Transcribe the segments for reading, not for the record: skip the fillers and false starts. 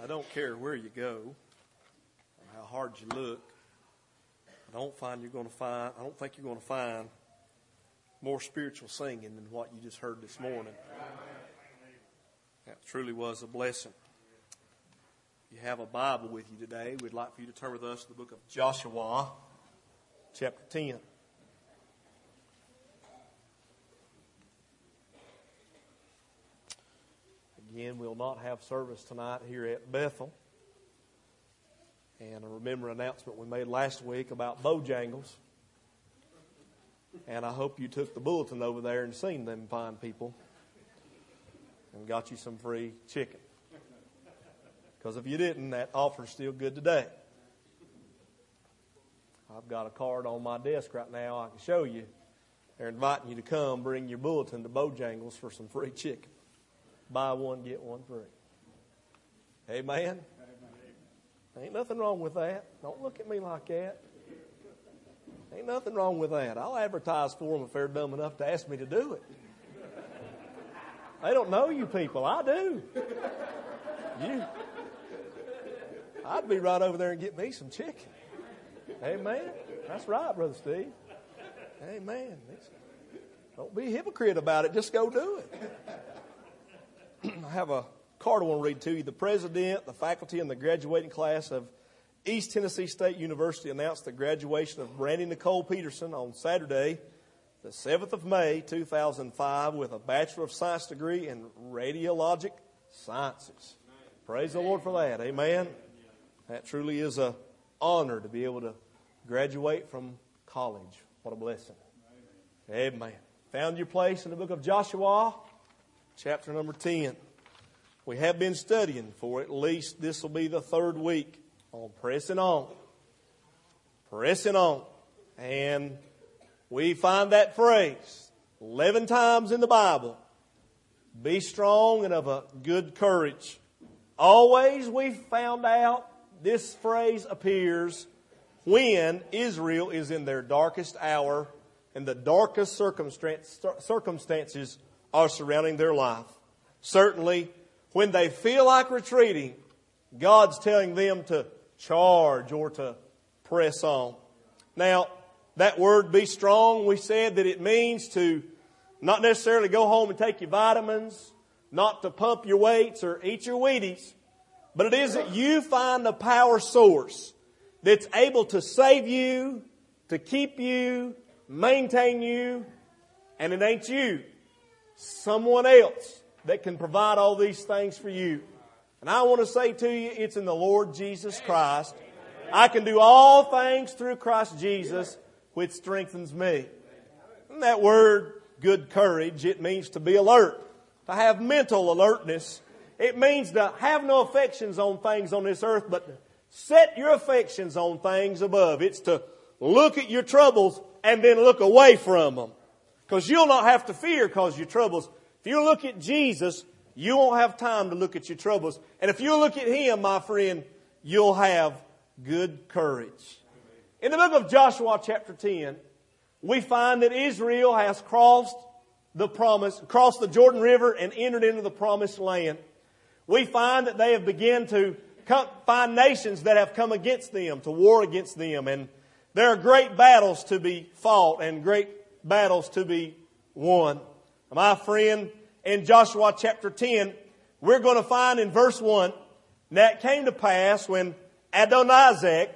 don't care where you go or how hard you look. I don't think you're going to find more spiritual singing than what you just heard this morning. That truly was a blessing. If you have a Bible with you today, we'd like for you to turn with us to the book of Joshua, chapter 10. Again, we'll not have service tonight here at Bethel. And I remember an announcement we made last week about Bojangles. And I hope you took the bulletin over there and seen them fine people and got you some free chicken. Because if you didn't, that offer's still good today. I've got a card on my desk right now I can show you. They're inviting you to come bring your bulletin to Bojangles for some free chicken. Buy one, get one free. Amen? Ain't nothing wrong with that. Don't look at me like that. Ain't nothing wrong with that. I'll advertise for them if they're dumb enough to ask me to do it. They don't know you people. I do. I'd be right over there and get me some chicken. Amen. That's right, Brother Steve. Amen. Don't be a hypocrite about it. Just go do it. I have a card I want to read to you. The president, the faculty, and the graduating class of East Tennessee State University announced the graduation of Brandy Nicole Peterson on Saturday, the 7th of May, 2005, with a Bachelor of Science degree in Radiologic Sciences. Praise the Lord for that. Amen. That truly is an honor to be able to graduate from college. What a blessing. Amen. Found your place in the book of Joshua, chapter number 10. We have been studying for at least this will be the third week on pressing on. Pressing on. And we find that phrase 11 times in the Bible. Be strong and of a good courage. Always we found out this phrase appears when Israel is in their darkest hour and the darkest circumstances are surrounding their life. Certainly, when they feel like retreating, God's telling them to charge or to press on. Now, that word be strong, we said that it means to not necessarily go home and take your vitamins, not to pump your weights or eat your Wheaties, but it is that you find a power source that's able to save you, to keep you, maintain you, and it ain't you. Someone else that can provide all these things for you. And I want to say to you, it's in the Lord Jesus Christ. I can do all things through Christ Jesus, which strengthens me. And that word, good courage, it means to be alert, to have mental alertness. It means to have no affections on things on this earth, but to set your affections on things above. It's to look at your troubles and then look away from them. Because you'll not have to fear because your troubles. If you look at Jesus, you won't have time to look at your troubles. And if you look at Him, my friend, you'll have good courage. In the book of Joshua chapter 10, we find that Israel has crossed the Jordan River and entered into the promised land. We find that they have begun to find nations that have come against them, to war against them. And there are great battles to be fought and great battles to be won. My friend, in Joshua chapter 10, we're going to find in verse 1, now it came to pass when Adonizedek,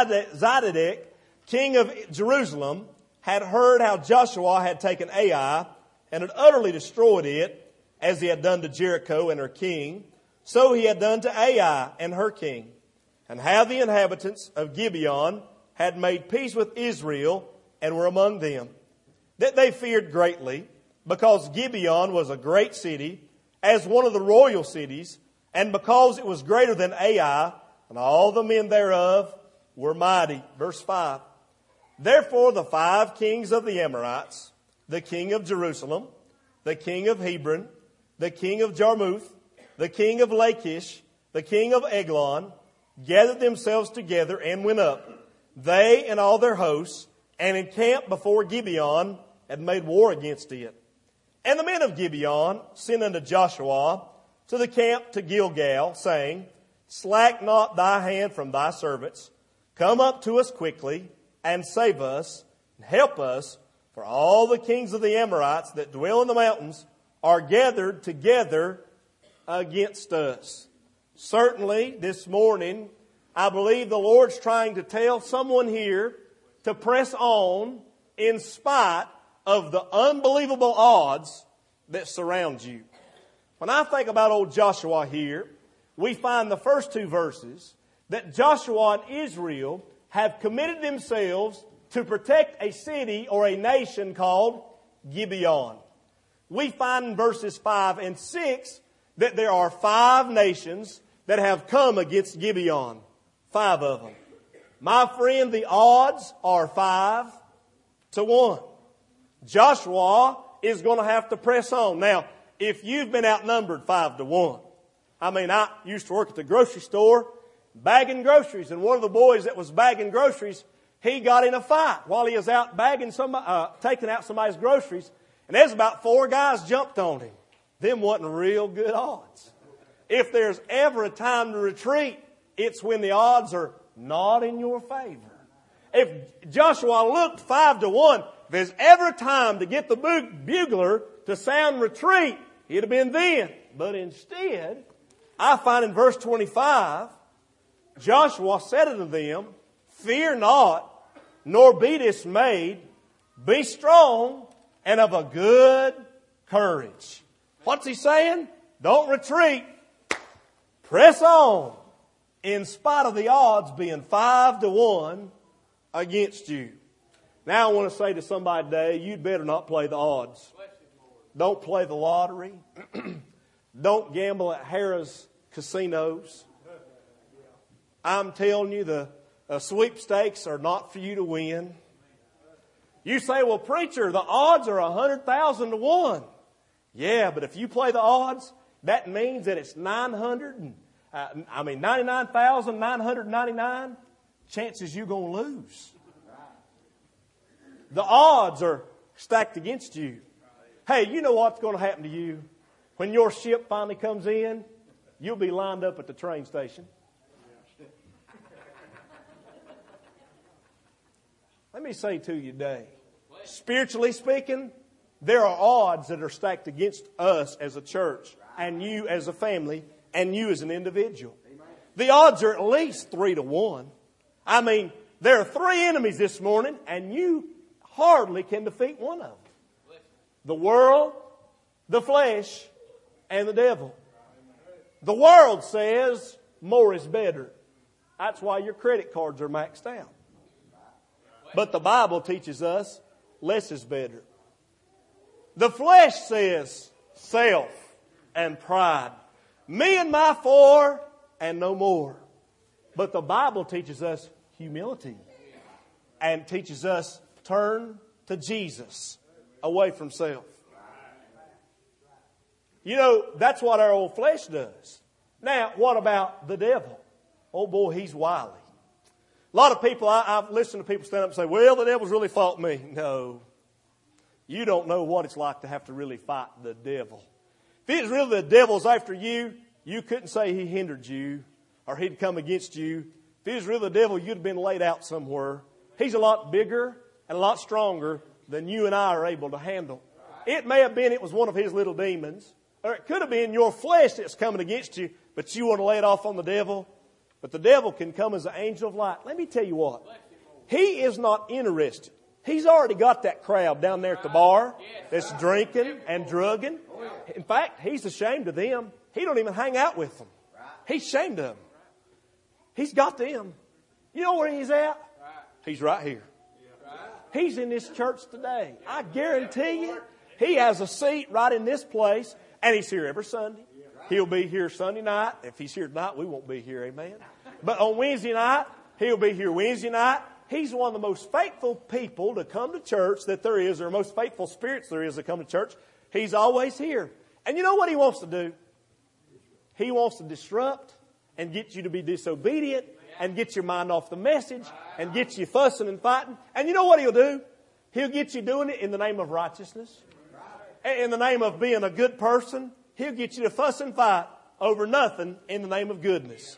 king of Jerusalem, had heard how Joshua had taken Ai and had utterly destroyed it, as he had done to Jericho and her king, so he had done to Ai and her king, and how the inhabitants of Gibeon had made peace with Israel and were among them, that they feared greatly, because Gibeon was a great city, as one of the royal cities, and because it was greater than Ai, and all the men thereof were mighty. Verse 5. Therefore the 5 kings of the Amorites, the king of Jerusalem, the king of Hebron, the king of Jarmuth, the king of Lachish, the king of Eglon, gathered themselves together and went up, they and all their hosts, and encamped before Gibeon, and made war against it. And the men of Gibeon sent unto Joshua to the camp to Gilgal, saying, slack not thy hand from thy servants. Come up to us quickly, and save us, and help us, for all the kings of the Amorites that dwell in the mountains are gathered together against us. Certainly, this morning, I believe the Lord's trying to tell someone here to press on in spite of the unbelievable odds that surround you. When I think about old Joshua here, we find the first two verses that Joshua and Israel have committed themselves to protect a city or a nation called Gibeon. We find in verses 5 and 6 that there are 5 nations that have come against Gibeon. 5 of them. My friend, the odds are 5-1. Joshua is going to have to press on. Now, if you've been outnumbered 5-1, I used to work at the grocery store bagging groceries, and one of the boys that was bagging groceries, he got in a fight while he was out bagging taking out somebody's groceries, and there's about 4 guys jumped on him. Them wasn't real good odds. If there's ever a time to retreat, it's when the odds are not in your favor. If Joshua looked 5-1, if there's ever a time to get the bugler to sound retreat, it'd have been then. But instead, I find in verse 25, Joshua said unto them, Fear not, nor be dismayed. Be strong and of a good courage. What's he saying? Don't retreat. Press on. In spite of the odds being 5-1 against you. Now I want to say to somebody today, you'd better not play the odds. Don't play the lottery. Don't gamble at Harrah's casinos. I'm telling you, the sweepstakes are not for you to win. You say, well, preacher, the odds are 100,000-1. Yeah, but if you play the odds, that means that it's 99,999 chances you're going to lose. The odds are stacked against you. Hey, you know what's going to happen to you? When your ship finally comes in, you'll be lined up at the train station. Let me say to you today, spiritually speaking, there are odds that are stacked against us as a church, and you as a family, and you as an individual. The odds are at least 3-1. There are 3 enemies this morning, and you hardly can defeat one of them. The world, the flesh, and the devil. The world says more is better. That's why your credit cards are maxed out. But the Bible teaches us less is better. The flesh says self and pride. Me and my 4 and no more. But the Bible teaches us humility and teaches us turn to Jesus away from self. You know, that's what our old flesh does. Now, what about the devil? Oh boy, he's wily. A lot of people, I've listened to people stand up and say, well, the devil's really fought me. No. You don't know what it's like to have to really fight the devil. If it was really the devil's after you, you couldn't say he hindered you or he'd come against you. If it was really the devil, you'd have been laid out somewhere. He's a lot bigger and a lot stronger than you and I are able to handle. It may have been it was one of his little demons, or it could have been your flesh that's coming against you, but you want to lay it off on the devil. But the devil can come as an angel of light. Let me tell you what. He is not interested. He's already got that crowd down there at the bar that's drinking and drugging. In fact, he's ashamed of them. He don't even hang out with them. He's ashamed of them. He's got them. You know where he's at? He's right here. He's in this church today. I guarantee you, he has a seat right in this place, and he's here every Sunday. He'll be here Sunday night. If he's here tonight, we won't be here, amen. But on Wednesday night, he'll be here Wednesday night. He's one of the most faithful people to come to church that there is, or most faithful spirits there is to come to church. He's always here. And you know what he wants to do? He wants to disrupt and get you to be disobedient and get your mind off the message and get you fussing and fighting. And you know what he'll do? He'll get you doing it in the name of righteousness. In the name of being a good person. He'll get you to fuss and fight over nothing in the name of goodness.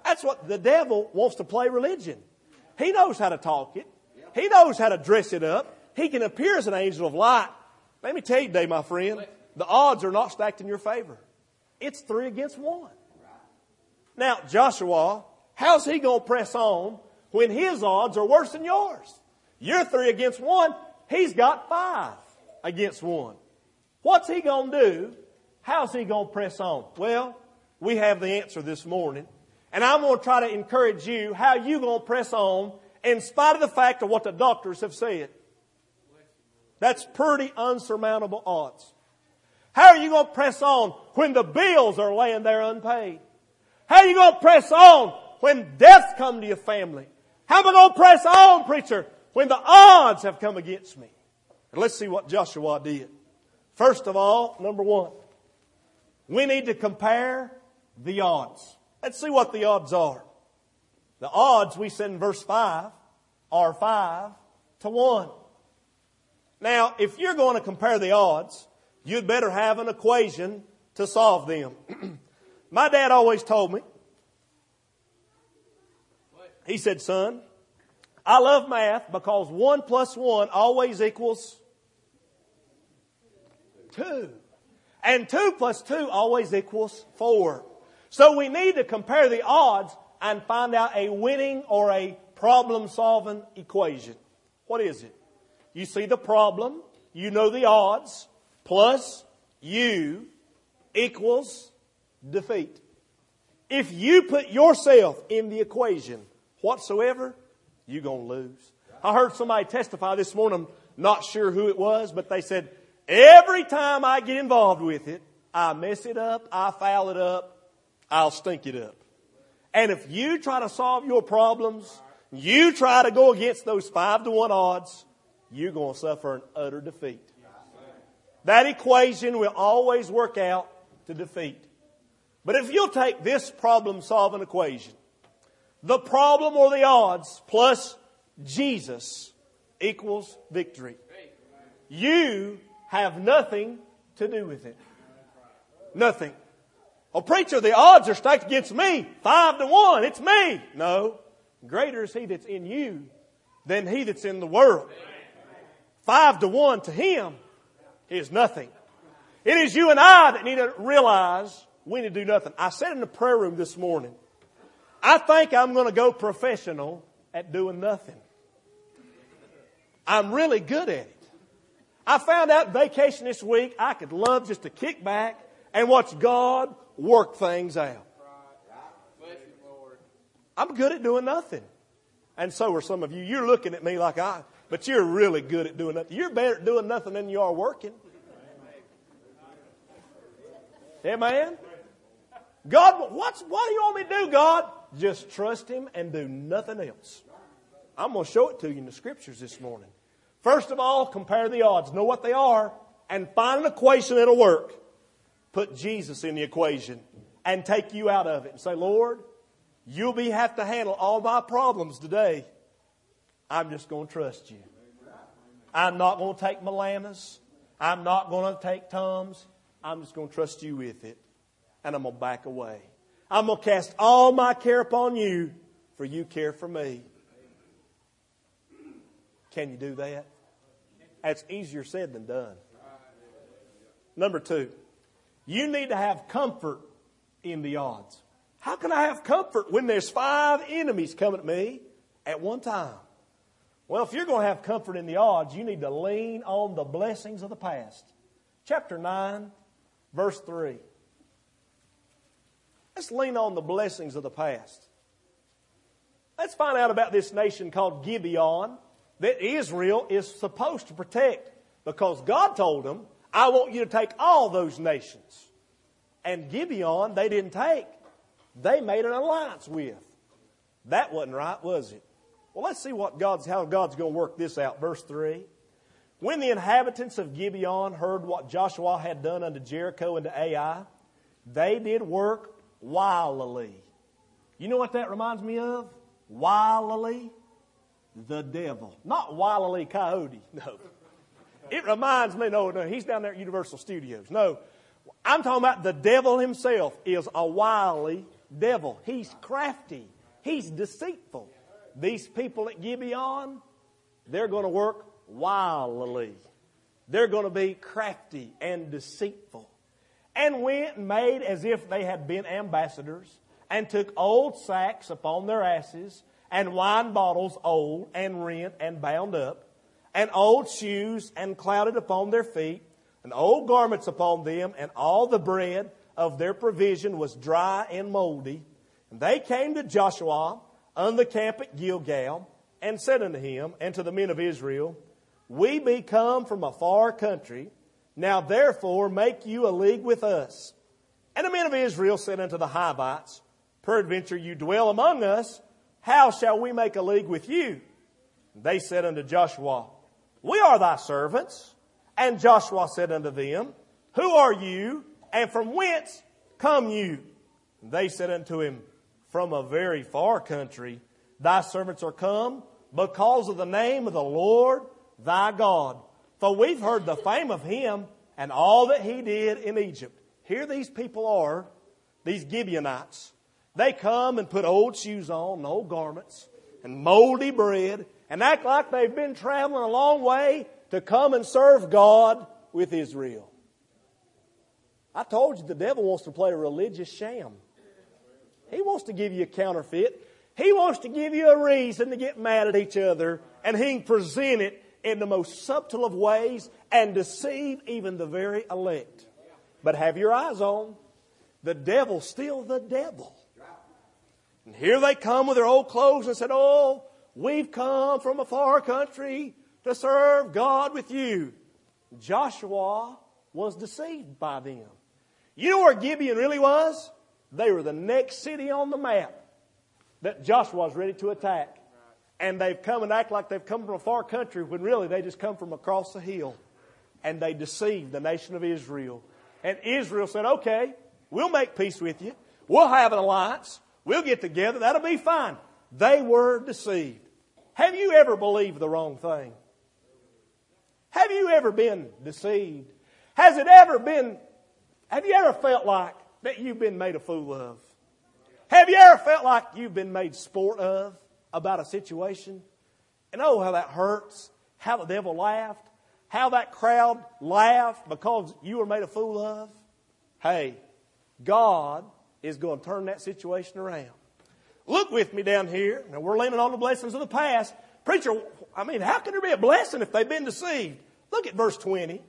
That's what the devil wants to play religion. He knows how to talk it. He knows how to dress it up. He can appear as an angel of light. Let me tell you today, my friend, the odds are not stacked in your favor. It's 3 against 1. Now, Joshua, how's he going to press on when his odds are worse than yours? You're 3 against 1. He's got 5 against 1. What's he going to do? How's he going to press on? Well, we have the answer this morning. And I'm going to try to encourage you how you're going to press on in spite of the fact of what the doctors have said. That's pretty unsurmountable odds. How are you going to press on when the bills are laying there unpaid? How are you going to press on when deaths come to your family? How am I going to press on, preacher, when the odds have come against me? And let's see what Joshua did. First of all, number 1, we need to compare the odds. Let's see what the odds are. The odds we said in verse 5 are 5 to 1. Now, if you're going to compare the odds, you'd better have an equation to solve them. My dad always told me, he said, son, I love math because 1 plus 1 always equals 2. And 2 plus 2 always equals 4. So we need to compare the odds and find out a winning or a problem-solving equation. What is it? You see the problem, you know the odds, plus you equals defeat. If you put yourself in the equation whatsoever, you're going to lose. I heard somebody testify this morning, not sure who it was, but they said, every time I get involved with it, I mess it up, I foul it up, I'll stink it up. And if you try to solve your problems, you try to go against those 5 to 1 odds, you're going to suffer an utter defeat. That equation will always work out to defeat. But if you'll take this problem-solving equation, the problem or the odds plus Jesus equals victory. You have nothing to do with it. Nothing. Oh, preacher, the odds are stacked against me. 5 to 1. It's me. No. Greater is He that's in you than he that's in the world. 5 to 1 to Him is nothing. It is you and I that need to realize we need to do nothing. I said in the prayer room this morning, I think I'm going to go professional at doing nothing. I'm really good at it. I found out vacation this week I could love just to kick back and watch God work things out. I'm good at doing nothing. And so are some of you. You're looking at me like but you're really good at doing nothing. You're better at doing nothing than you are working. Amen? God, what do you want me to do, God? Just trust Him and do nothing else. I'm going to show it to you in the Scriptures this morning. First of all, compare the odds. Know what they are and find an equation that'll work. Put Jesus in the equation and take you out of it and say, Lord, you'll have to handle all my problems today. I'm just going to trust you. I'm not going to take Milanas. I'm not going to take Tums. I'm just going to trust you with it. And I'm going to back away. I'm going to cast all my care upon you, for you care for me. Can you do that? That's easier said than done. Number 2, you need to have comfort in the odds. How can I have comfort when there's 5 enemies coming at me at one time? Well, if you're going to have comfort in the odds, you need to lean on the blessings of the past. Chapter 9, verse 3. Let's lean on the blessings of the past. Let's find out about this nation called Gibeon that Israel is supposed to protect, because God told them, I want you to take all those nations. And Gibeon, they didn't take. They made an alliance with. That wasn't right, was it? Well, let's see how God's going to work this out. Verse 3. When the inhabitants of Gibeon heard what Joshua had done unto Jericho and to Ai, they did work wilily. You know what that reminds me of? Wilily, the devil. Not Wiley Coyote, no. It reminds me, no, he's down there at Universal Studios. No, I'm talking about the devil himself is a wily devil. He's crafty. He's deceitful. These people at Gibeon, they're going to work wildly. They're going to be crafty and deceitful. And went and made as if they had been ambassadors, and took old sacks upon their asses, and wine bottles old and rent and bound up, and old shoes and clouded upon their feet, and old garments upon them, and all the bread of their provision was dry and moldy. And they came to Joshua unto the camp at Gilgal, and said unto him and to the men of Israel, We be come from a far country, now therefore make you a league with us. And the men of Israel said unto the Hivites, Peradventure you dwell among us, how shall we make a league with you? And they said unto Joshua, We are thy servants. And Joshua said unto them, Who are you, and from whence come you? And they said unto him, From a very far country thy servants are come, because of the name of the Lord thy God. For we've heard the fame of him and all that he did in Egypt. Here these people are, these Gibeonites. They come and put old shoes on and old garments and moldy bread and act like they've been traveling a long way to come and serve God with Israel. I told you the devil wants to play a religious sham. He wants to give you a counterfeit. He wants to give you a reason to get mad at each other, and he can present it in the most subtle of ways and deceive even the very elect. But have your eyes on. The devil's still the devil. And here they come with their old clothes and said, Oh, we've come from a far country to serve God with you. Joshua was deceived by them. You know where Gibeon really was? They were the next city on the map that Joshua was ready to attack. And they've come and act like they've come from a far country when really they just come from across the hill. And they deceived the nation of Israel. And Israel said, Okay, we'll make peace with you. We'll have an alliance. We'll get together. That'll be fine. They were deceived. Have you ever believed the wrong thing? Have you ever been deceived? Have you ever felt like that you've been made a fool of? Have you ever felt like you've been made sport of about a situation? And oh, how that hurts. How the devil laughed. How that crowd laughed because you were made a fool of. Hey, God is going to turn that situation around. Look with me down here. Now we're leaning on the blessings of the past. Preacher, how can there be a blessing if they've been deceived? Look at verse 20.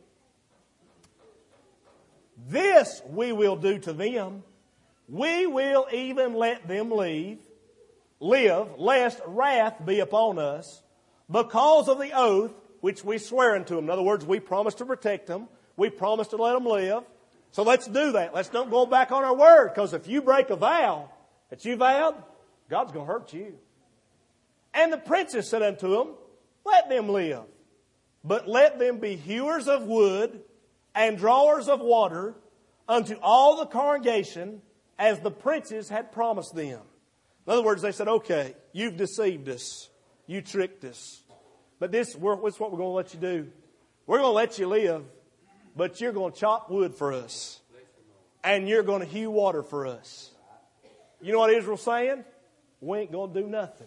This we will do to them. We will even let them live, lest wrath be upon us, because of the oath which we swear unto them. In other words, we promise to protect them. We promise to let them live. So let's do that. Let's don't go back on our word, because if you break a vow that you vowed, God's going to hurt you. And the princes said unto them, Let them live, but let them be hewers of wood and drawers of water unto all the congregation, as the princes had promised them. In other words, they said, Okay, you've deceived us. You tricked us. But this is what we're going to let you do. We're going to let you live, but you're going to chop wood for us. And you're going to hew water for us. You know what Israel's saying? We ain't going to do nothing.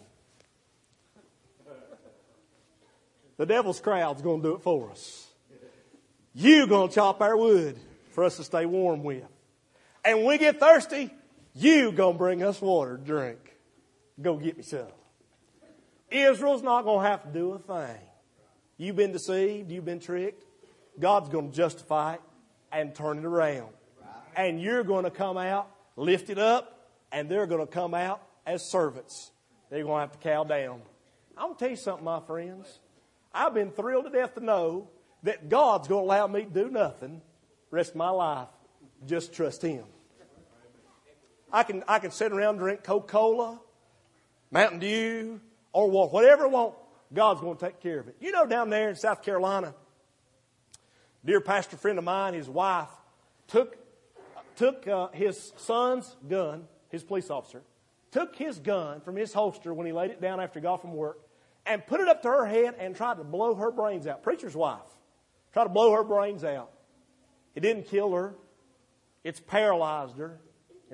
The devil's crowd's going to do it for us. You're going to chop our wood for us to stay warm with. And when we get thirsty, you going to bring us water to drink. Go get me some. Israel's not going to have to do a thing. You've been deceived. You've been tricked. God's going to justify it and turn it around. And you're going to come out lifted up, and they're going to come out as servants. They're going to have to cow down. I'm going to tell you something, my friends. I've been thrilled to death to know that God's going to allow me to do nothing the rest of my life. Just trust Him. I can sit around and drink Coca-Cola, Mountain Dew, or whatever I want. God's going to take care of it. You know, down there in South Carolina, dear pastor friend of mine, his wife, took his son's gun, his police officer, took his gun from his holster when he laid it down after he got from work, and put it up to her head and tried to blow her brains out. Preacher's wife. Tried to blow her brains out. It didn't kill her. It's paralyzed her.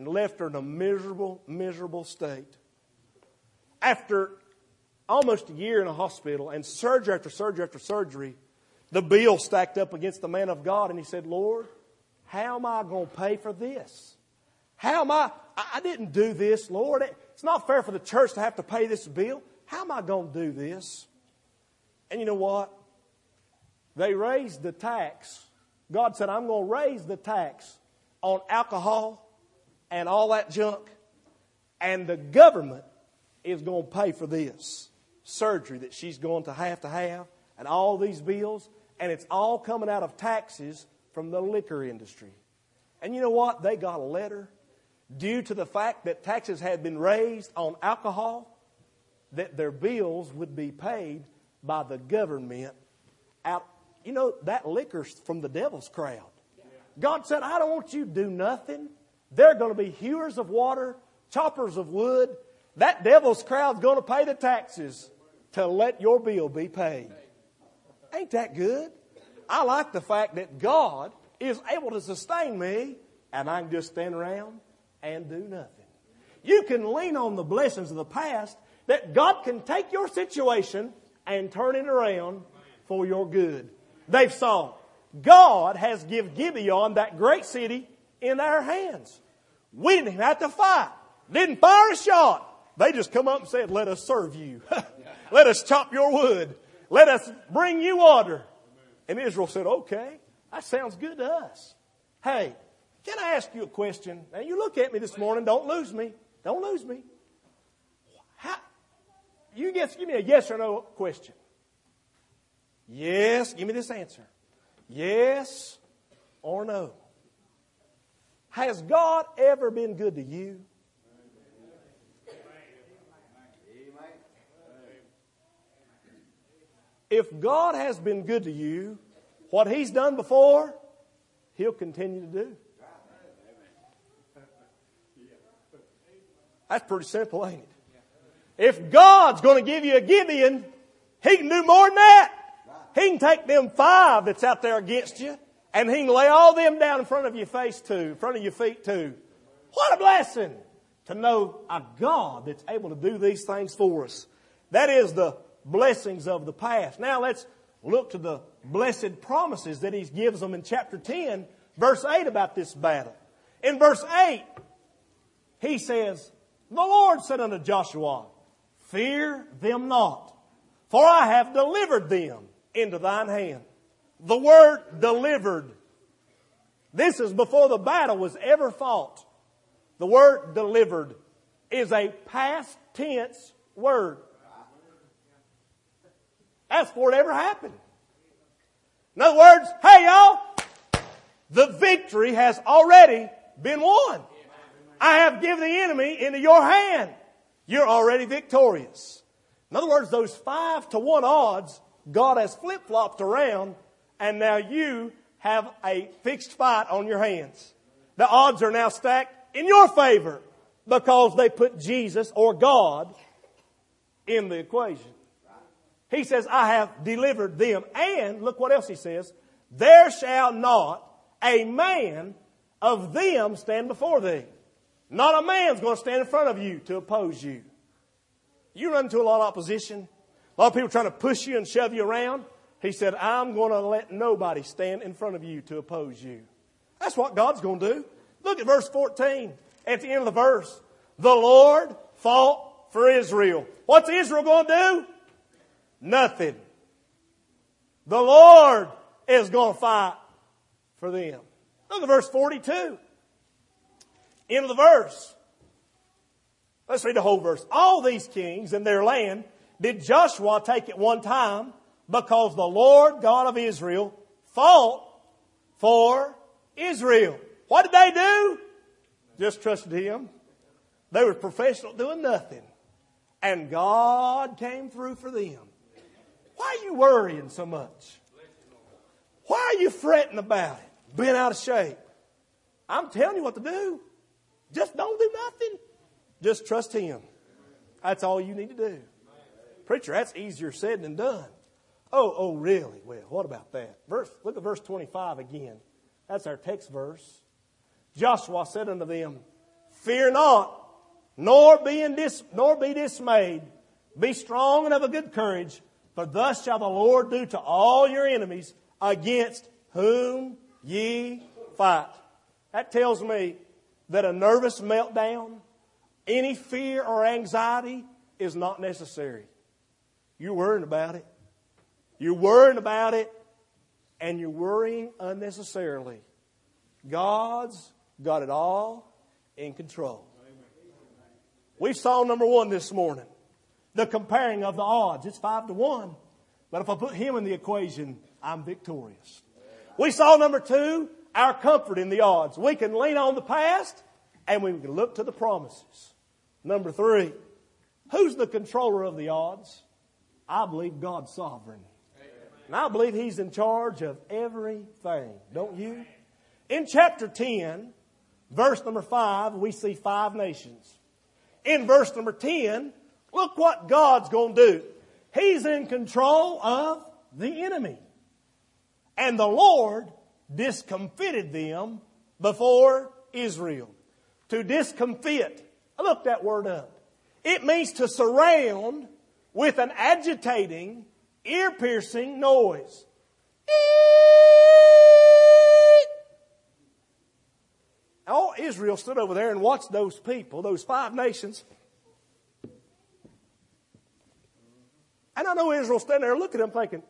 and left her in a miserable, miserable state. After almost a year in a hospital and surgery after surgery after surgery, the bill stacked up against the man of God, and he said, Lord, how am I going to pay for this? How am I didn't do this, Lord. It's not fair for the church to have to pay this bill. How am I going to do this? And you know what? They raised the tax. God said, I'm going to raise the tax on alcohol and all that junk. And the government is going to pay for this surgery that she's going to have and all these bills. And it's all coming out of taxes from the liquor industry. And you know what? They got a letter due to the fact that taxes had been raised on alcohol, that their bills would be paid by the government out. You know, that liquor's from the devil's crowd. God said, I don't want you to do nothing. They're going to be hewers of water, choppers of wood. That devil's crowd's going to pay the taxes to let your bill be paid. Ain't that good? I like the fact that God is able to sustain me, and I can just stand around and do nothing. You can lean on the blessings of the past, that God can take your situation and turn it around for your good. They've saw God has given Gibeon, that great city, in our hands. We didn't even have to fight. Didn't fire a shot. They just come up and said, let us serve you. Let us chop your wood. Let us bring you water. And Israel said, okay, that sounds good to us. Hey, can I ask you a question? Now you look at me this morning. Don't lose me. Don't lose me. You just give me a yes or no question. Yes, give me this answer. Yes or no. Has God ever been good to you? If God has been good to you, what He's done before, He'll continue to do. That's pretty simple, ain't it? If God's going to give you a Gibeon, He can do more than that. He can take them 5 that's out there against you, and He can lay all them down in front of your face too, in front of your feet too. What a blessing to know a God that's able to do these things for us. That is the blessings of the past. Now let's look to the blessed promises that He gives them in chapter 10, verse 8 about this battle. In verse 8, He says, the Lord said unto Joshua, fear them not, for I have delivered them into thine hand. The word delivered. This is before the battle was ever fought. The word delivered is a past tense word. That's before it ever happened. In other words, hey y'all, the victory has already been won. I have given the enemy into your hand. You're already victorious. In other words, those 5-to-1 odds, God has flip-flopped around, and now you have a fixed fight on your hands. The odds are now stacked in your favor because they put Jesus or God in the equation. He says, I have delivered them. And look what else He says. There shall not a man of them stand before thee. Not a man's going to stand in front of you to oppose you. You run into a lot of opposition. A lot of people trying to push you and shove you around. He said, I'm going to let nobody stand in front of you to oppose you. That's what God's going to do. Look at verse 14. At the end of the verse. The Lord fought for Israel. What's Israel going to do? Nothing. The Lord is going to fight for them. Look at verse 42. End of the verse. Let's read the whole verse. All these kings and their land did Joshua take at one time, because the Lord God of Israel fought for Israel. What did they do? Just trusted Him. They were professional doing nothing. And God came through for them. Why are you worrying so much? Why are you fretting about it? Being out of shape? I'm telling you what to do. Just don't do nothing. Just trust Him. That's all you need to do. Preacher, that's easier said than done. Oh, really? Well, what about that? Look at verse 25 again. That's our text verse. Joshua said unto them, Fear not, nor be dismayed. Be strong and of a good courage, for thus shall the Lord do to all your enemies against whom ye fight. That tells me that a nervous meltdown, any fear or anxiety is not necessary. You're worrying about it. You're worrying about it, and you're worrying unnecessarily. God's got it all in control. We saw number one this morning, the comparing of the odds. It's 5-1. But if I put him in the equation, I'm victorious. We saw number two, our comfort in the odds. We can lean on the past and we can look to the promises. Number three, who's the controller of the odds? I believe God's sovereign. And I believe He's in charge of everything. Don't you? In chapter 10, verse number 5, we see 5 nations. In verse number 10, look what God's going to do. He's in control of the enemy. And the Lord discomfited them before Israel. To discomfit. I looked that word up. It means to surround with an agitating, ear-piercing noise. All Israel stood over there and watched those people, those 5 nations. And I know Israel standing there looking at them thinking,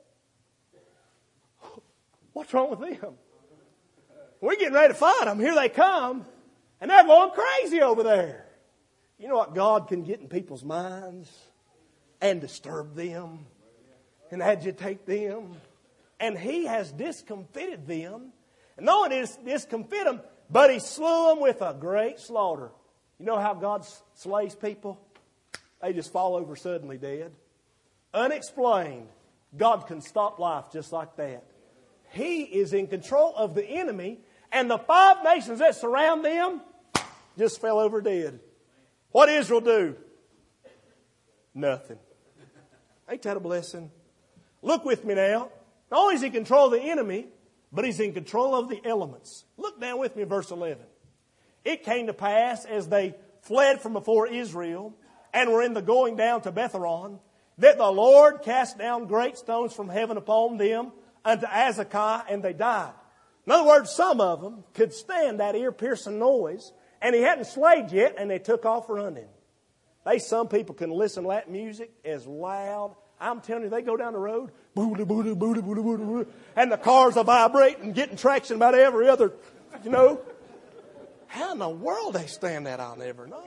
what's wrong with them? We're getting ready to fight them. Here they come. And they're going crazy over there. You know what? God can get in people's minds and disturb them and agitate them. And He has discomfited them. And not only did He discomfit them, but He slew them with a great slaughter. You know how God slays people? They just fall over suddenly dead. Unexplained. God can stop life just like that. He is in control of the enemy, and the 5 nations that surround them just fell over dead. What did Israel do? Nothing. Ain't that a blessing? Look with me now. Not only is He in control of the enemy, but He's in control of the elements. Look down with me in verse 11. It came to pass as they fled from before Israel and were in the going down to Betharon, that the Lord cast down great stones from heaven upon them unto Azekah, and they died. In other words, some of them could stand that ear-piercing noise, and He hadn't slayed yet, and they took off running. Some people can listen to that music as loud. I'm telling you, they go down the road, booty, booty, booty, booty, booty, booty, and the cars are vibrating and getting traction about every other, How in the world they stand that, I'll never know.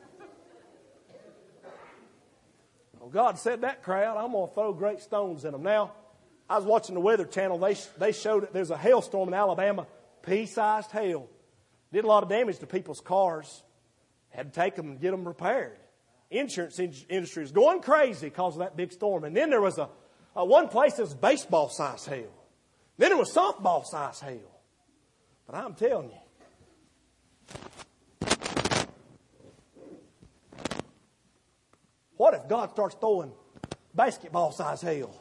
Well, God said that crowd, I'm going to throw great stones in them. Now, I was watching the Weather Channel. They showed that there's a hailstorm in Alabama, pea-sized hail. Did a lot of damage to people's cars. Had to take them and get them repaired. Insurance industry is going crazy because of that big storm. And then there was one place that was baseball-sized hail. Then there was softball-sized hail. But I'm telling you, what if God starts throwing basketball-sized hail?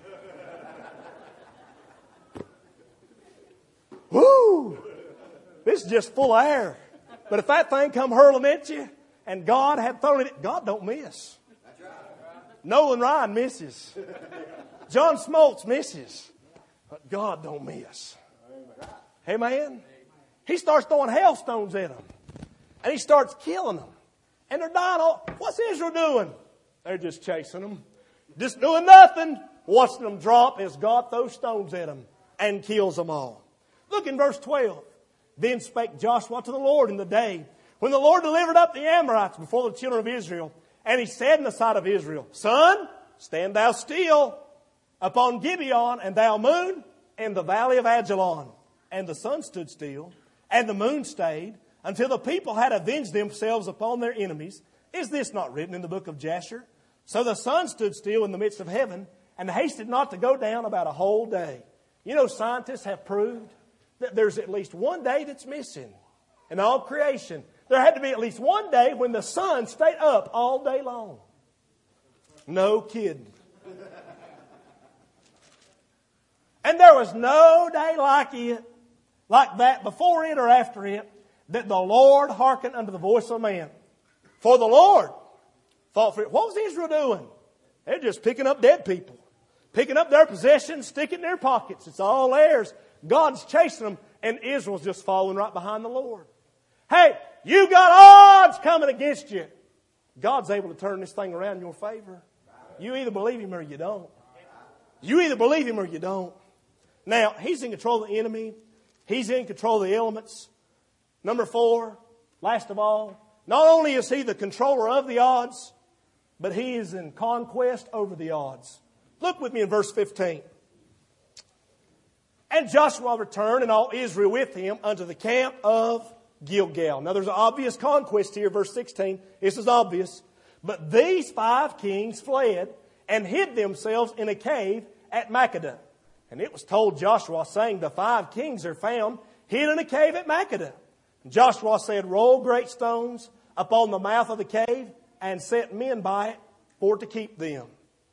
Woo! This is just full of air. But if that thing come hurling at you, and God had thrown it, God don't miss. Nolan Ryan misses. John Smoltz misses. But God don't miss. Amen? He starts throwing hailstones at them. And He starts killing them. And they're dying. What's Israel doing? They're just chasing them. Just doing nothing. Watching them drop as God throws stones at them and kills them all. Look in verse 12. Then spake Joshua to the Lord in the day when the Lord delivered up the Amorites before the children of Israel. And He said in the sight of Israel, Son, stand thou still upon Gibeon, and thou moon in the valley of Ajalon. And the sun stood still, and the moon stayed, until the people had avenged themselves upon their enemies. Is this not written in the book of Jasher? So the sun stood still in the midst of heaven, and hasted not to go down about a whole day. You know, scientists have proved that there's at least one day that's missing in all creation. There had to be at least one day when the sun stayed up all day long. No kidding. And there was no day like that before it or after it. that the Lord hearkened unto the voice of man. For the Lord fought for it. What was Israel doing? They're just picking up dead people. Picking up their possessions, sticking in their pockets. It's all theirs. God's chasing them, and Israel's just following right behind the Lord. Hey, you got odds coming against you. God's able to turn this thing around in your favor. You either believe Him or you don't. You either believe Him or you don't. Now, He's in control of the enemy. He's in control of the elements. Number 4, last of all, not only is He the controller of the odds, but He is in conquest over the odds. Look with me in verse 15. And Joshua returned and all Israel with him unto the camp of Gilgal. Now there's an obvious conquest here, verse 16. This is obvious. But these 5 kings fled and hid themselves in a cave at Makkedah. And it was told Joshua, saying, the 5 kings are found hid in a cave at Makkedah. And Joshua said, roll great stones upon the mouth of the cave and set men by it for to keep them.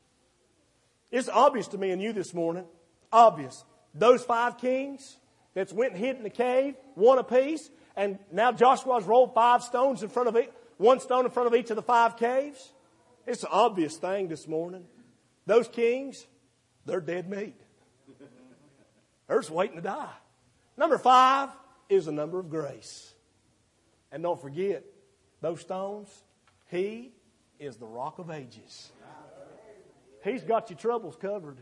It's obvious to me and you this morning. Obvious. Those 5 kings that went and hid in the cave, one apiece, and now Joshua's rolled 5 stones in front of it, 1 stone in front of each of the 5 caves. It's an obvious thing this morning. Those kings, they're dead meat. They're just waiting to die. Number 5 is the number of grace. And don't forget, those stones, He is the Rock of Ages. He's got your troubles covered.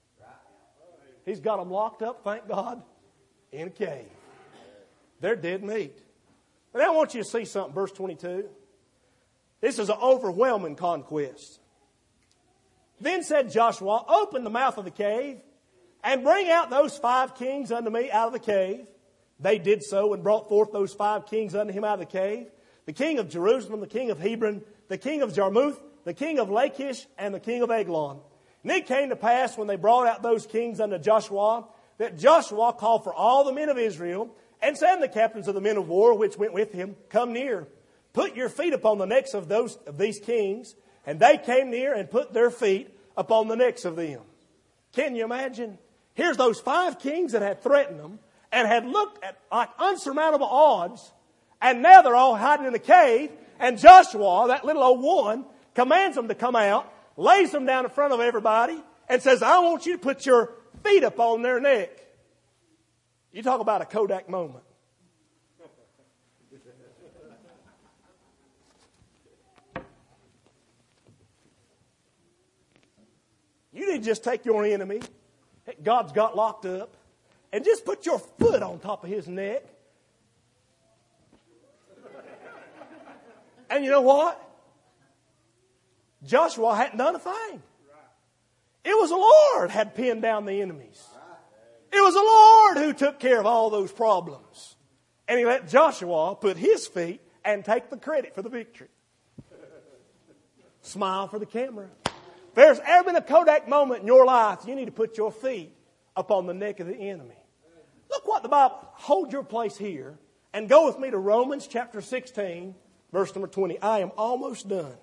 He's got them locked up, thank God, in a cave. They're dead meat. And I want you to see something, verse 22. This is an overwhelming conquest. Then said Joshua, open the mouth of the cave and bring out those 5 kings unto me out of the cave. They did so and brought forth those 5 kings unto him out of the cave. The king of Jerusalem, the king of Hebron, the king of Jarmuth, the king of Lachish, and the king of Eglon. And it came to pass when they brought out those kings unto Joshua, that Joshua called for all the men of Israel, and said to the captains of the men of war which went with him, come near, put your feet upon the necks of these kings. And they came near and put their feet upon the necks of them. Can you imagine? Here's those 5 kings that had threatened them and had looked at like unsurmountable odds, and now they're all hiding in a cave, and Joshua, that little old one, commands them to come out, lays them down in front of everybody, and says, I want you to put your feet up on their neck. You talk about a Kodak moment. You need to just take your enemy that God's got locked up and just put your foot on top of his neck. And you know what? Joshua hadn't done a thing. It was the Lord had pinned down the enemies. It was the Lord who took care of all those problems. And He let Joshua put his feet and take the credit for the victory. Smile for the camera. If there's ever been a Kodak moment in your life, you need to put your feet upon the neck of the enemy. Look what the Bible, hold your place here and go with me to Romans chapter 16, verse number 20. I am almost done.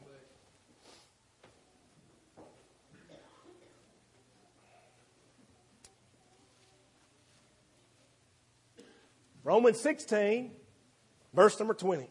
Romans 16, verse number 20.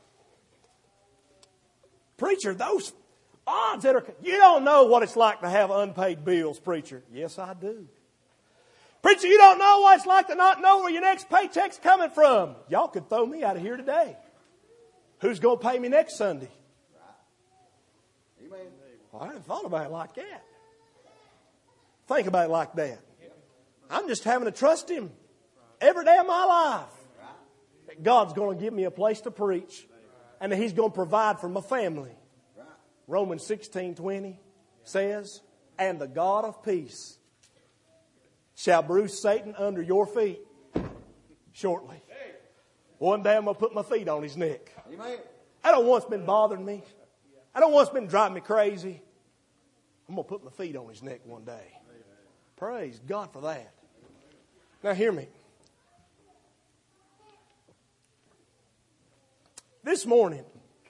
Preacher, those odds that are... You don't know what it's like to have unpaid bills, preacher. Yes, I do. Preacher, you don't know what it's like to not know where your next paycheck's coming from. Y'all could throw me out of here today. Who's going to pay me next Sunday? Amen. Well, I hadn't thought about it like that. Think about it like that. I'm just having to trust Him every day of my life that God's going to give me a place to preach and that He's going to provide for my family. Romans 16:20 says, and the God of peace shall bruise Satan under your feet shortly. One day I'm going to put my feet on his neck. I don't know what's been bothering me. I don't know what's been driving me crazy. I'm going to put my feet on his neck one day. Praise God for that. Now hear me. This morning,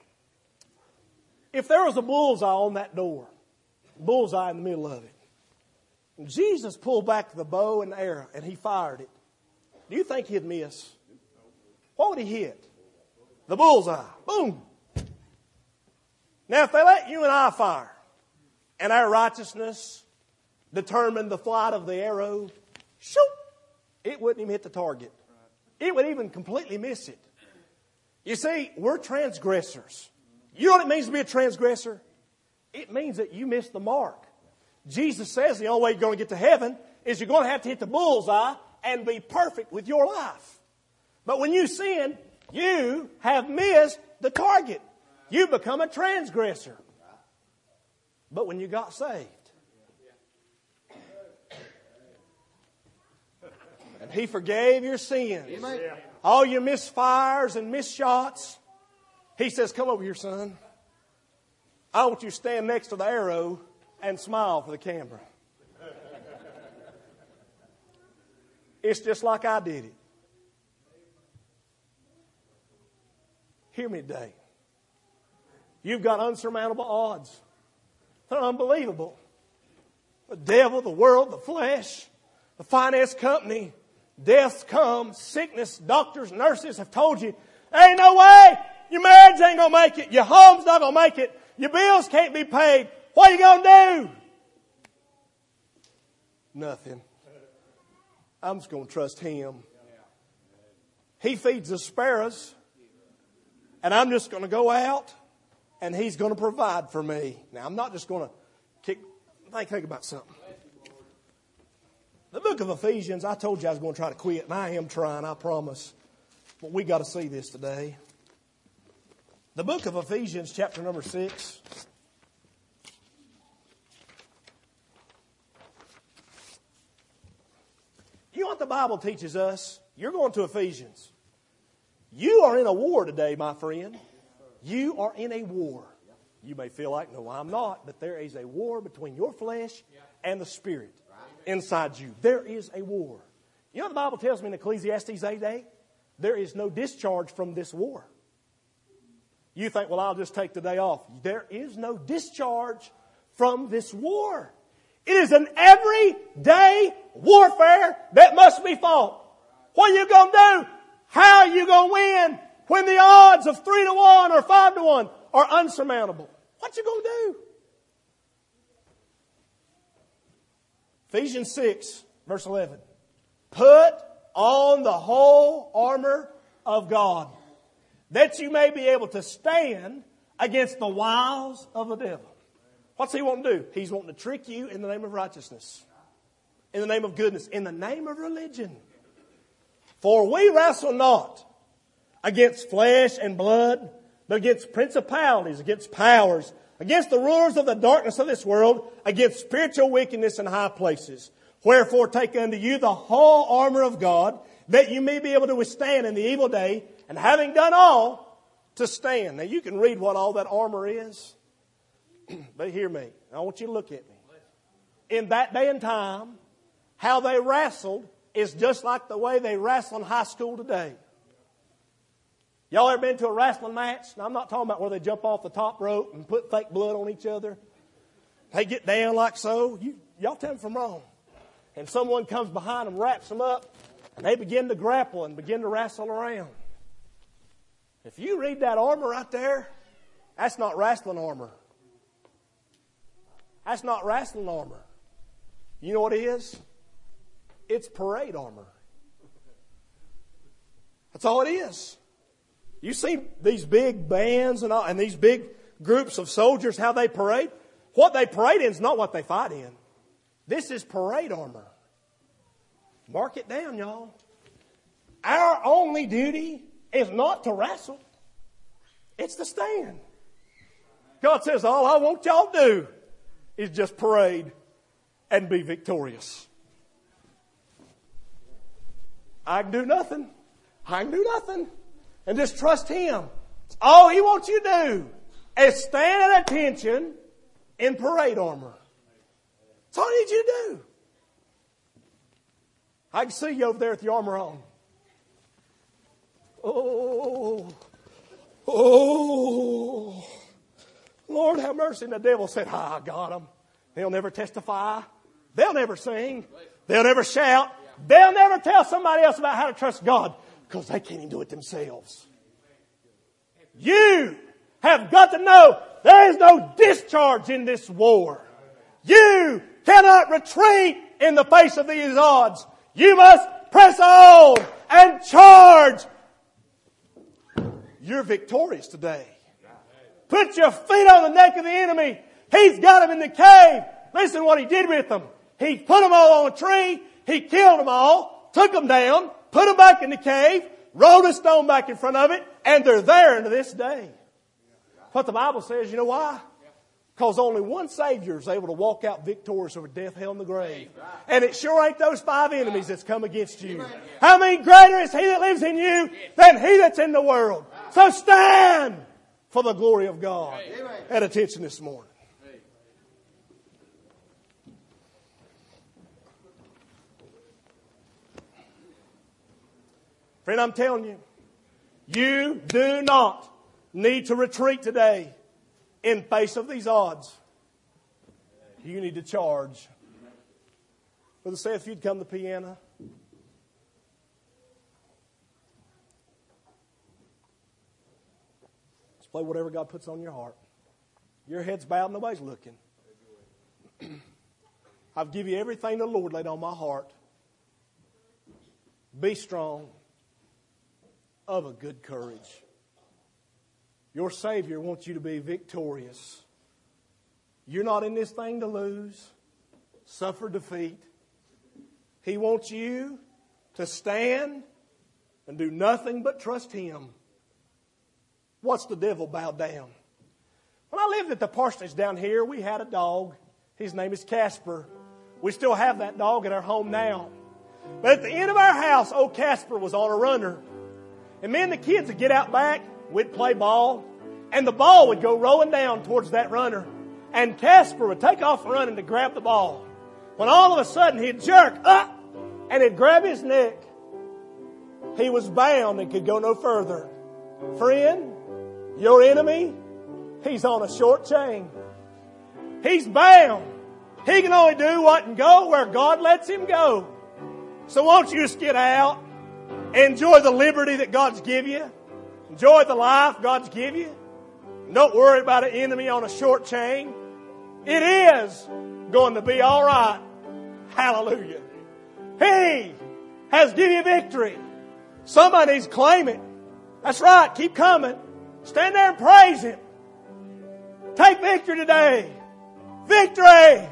if there was a bullseye on that door, bullseye in the middle of it, and Jesus pulled back the bow and arrow and He fired it, do you think He'd miss? What would He hit? the bullseye. Boom. Now, if they let you and I fire, and our righteousness determined the flight of the arrow, shoot, it wouldn't even hit the target. It would even completely miss it. You see, we're transgressors. You know what it means to be a transgressor? It means that you miss the mark. Jesus says the only way you're going to get to heaven is you're going to have to hit the bullseye and be perfect with your life. But when you sin, you have missed the target. You become a transgressor. But when you got saved, and He forgave your sins, all your misfires and misshots, He says, come over here, son. I want you to stand next to the arrow and smile for the camera. It's just like I did it. Hear me today. You've got unsurmountable odds. They're unbelievable. The devil, the world, the flesh, the finance company, death's come, sickness, doctors, nurses have told you, ain't no way, your marriage ain't going to make it, your home's not going to make it, your bills can't be paid. What are you going to do? Nothing. I'm just going to trust Him. He feeds the sparrows. And I'm just going to go out and He's going to provide for me. Now, I'm not just going to think about something. The book of Ephesians, I told you I was going to try to quit, and I am trying, I promise. But we got to see this today. The book of Ephesians, chapter number 6. You know what the Bible teaches us? You're going to Ephesians. You are in a war today, my friend. You are in a war. You may feel like, no, I'm not. But there is a war between your flesh and the Spirit inside you. There is a war. You know what the Bible tells me in Ecclesiastes 8:8? There is no discharge from this war. You think, well, I'll just take the day off. There is no discharge from this war. It is an everyday warfare that must be fought. What are you going to do? How are you going to win when the odds of 3-1 or 5-1 are unsurmountable? What you going to do? Ephesians 6, verse 11. Put on the whole armor of God, that you may be able to stand against the wiles of the devil. What's he wanting to do? He's wanting to trick you in the name of righteousness, in the name of goodness, in the name of religion. For we wrestle not against flesh and blood, but against principalities, against powers, against the rulers of the darkness of this world, against spiritual wickedness in high places. Wherefore take unto you the whole armor of God, that you may be able to withstand in the evil day, and having done all, to stand. Now you can read what all that armor is, but hear me. I want you to look at me. In that day and time, how they wrestled is just like the way they wrestle in high school today. Y'all ever been to a wrestling match? Now, I'm not talking about where they jump off the top rope and put fake blood on each other. They get down like so. Y'all tell them if I'm wrong. And someone comes behind them, wraps them up, and they begin to grapple and begin to wrestle around. If you read that armor right there, that's not wrestling armor. That's not wrestling armor. You know what it is? It's parade armor. That's all it is. You see these big bands and these big groups of soldiers, how they parade? What they parade in is not what they fight in. This is parade armor. Mark it down, y'all. Our only duty is not to wrestle. It's to stand. God says, all I want y'all to do is just parade and be victorious. I can do nothing. I can do nothing. And just trust Him. All He wants you to do is stand at attention in parade armor. That's all He needs you to do. I can see you over there with your armor on. Oh, Lord have mercy. And the devil said, I got them. They'll never testify. They'll never sing. They'll never shout. They'll never tell somebody else about how to trust God because they can't even do it themselves. You have got to know there is no discharge in this war. You cannot retreat in the face of these odds. You must press on and charge. You're victorious today. Put your feet on the neck of the enemy. He's got him in the cave. Listen what he did with them. He put them all on a tree. He killed them all, took them down, put them back in the cave, rolled a stone back in front of it, and they're there to this day. What the Bible says, you know why? Because only one Savior is able to walk out victorious over death, hell, and the grave. And it sure ain't those 5 enemies that's come against you. How many greater is He that lives in you than he that's in the world? So stand for the glory of God. At attention this morning. Friend, I'm telling you, you do not need to retreat today in face of these odds. You need to charge. Brother Seth, if you'd come to the piano. Let's play whatever God puts on your heart. Your head's bowed, nobody's looking. I've given you everything the Lord laid on my heart. Be strong, of a good courage. Your Savior wants you to be victorious. You're not in this thing to lose, suffer defeat. He wants you to stand and do nothing but trust Him. Watch the devil bow down. When I lived at the parsonage down here, we had a dog. His name is Casper. We still have that dog in our home now. But at the end of our house, old Casper was on a runner. And me and the kids would get out back, we'd play ball, and the ball would go rolling down towards that runner. And Casper would take off running to grab the ball. When all of a sudden he'd jerk up and he'd grab his neck. He was bound and could go no further. Friend, your enemy, he's on a short chain. He's bound. He can only do what and go where God lets him go. So won't you just get out? Enjoy the liberty that God's give you. Enjoy the life God's give you. Don't worry about an enemy on a short chain. It is going to be all right. Hallelujah. He has given you victory. Somebody needs to claim it. That's right. Keep coming. Stand there and praise Him. Take victory today. Victory!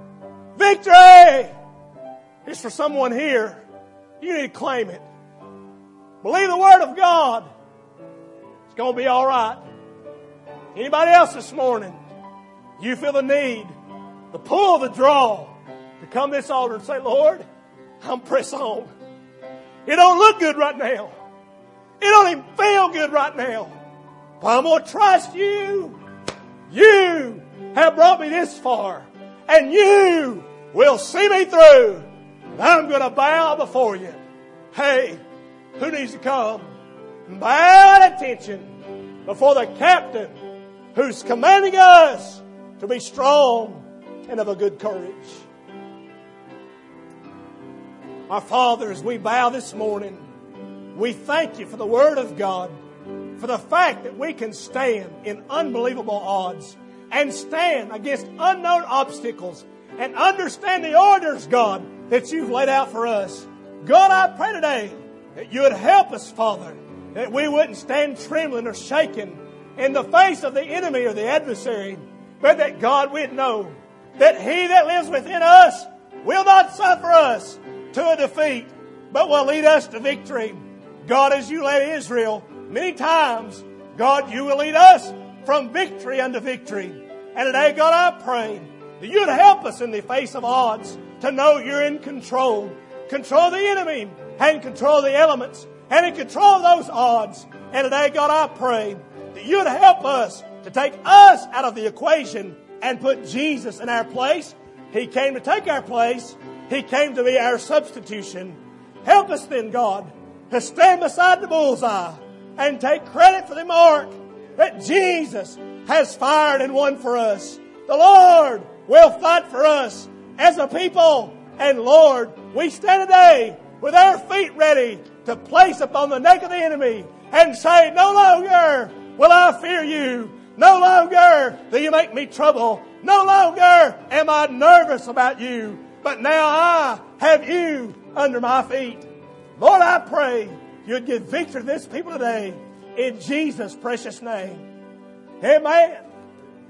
Victory! It's for someone here. You need to claim it. Believe the Word of God. It's going to be all right. Anybody else this morning? You feel the need, the pull, the draw to come to this altar and say, Lord, I'm press on. It don't look good right now. It don't even feel good right now. But I'm going to trust You. You have brought me this far. And You will see me through. And I'm going to bow before You. Hey, who needs to come? Bow at attention before the captain who's commanding us to be strong and of a good courage. Our Father, as we bow this morning, we thank You for the Word of God, for the fact that we can stand in unbelievable odds and stand against unknown obstacles and understand the orders, God, that You've laid out for us. God, I pray today that You would help us, Father, that we wouldn't stand trembling or shaken in the face of the enemy or the adversary, but that, God, we'd know that He that lives within us will not suffer us to a defeat, but will lead us to victory. God, as You led Israel many times, God, You will lead us from victory unto victory. And today, God, I pray that You'd help us in the face of odds to know You're in control. Control the enemy and control the elements and in control of those odds. And today, God, I pray that You'd help us to take us out of the equation and put Jesus in our place. He came to take our place. He came to be our substitution. Help us then, God, to stand beside the bullseye and take credit for the mark that Jesus has fired and won for us. The Lord will fight for us as a people. And Lord, we stand today with our feet ready to place upon the neck of the enemy and say, no longer will I fear you. No longer do you make me trouble. No longer am I nervous about you. But now I have you under my feet. Lord, I pray you'd give victory to this people today. In Jesus' precious name. Amen.